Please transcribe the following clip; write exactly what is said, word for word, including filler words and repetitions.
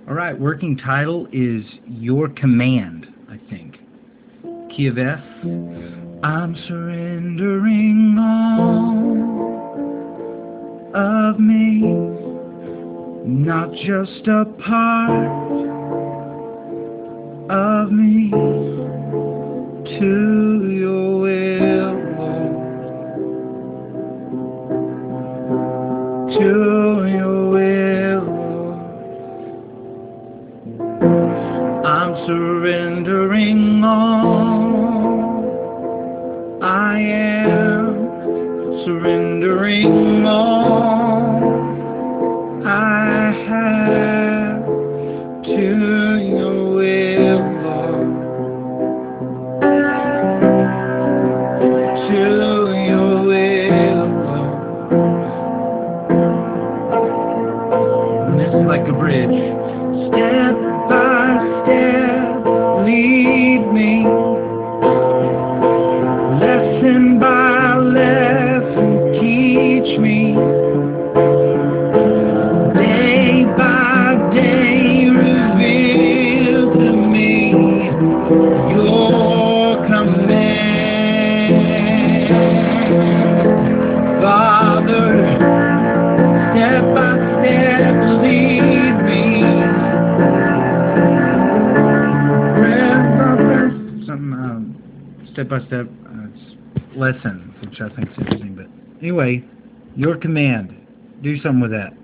All right, working title is Your Command, I think. Key of F. I'm surrendering all of me, not just a part of me, to your will, Lord, to your will, Lord. I'm surrendering all I am, surrendering all I have to your will, Lord, to your will, Lord. And this is like a bridge. Step by step, lead me, lesson by lesson, teach me, day by day, reveal to me your command. Father, step by step, lead me, some um, step by step uh, lesson, which I think is interesting. But anyway, your command. Do something with that.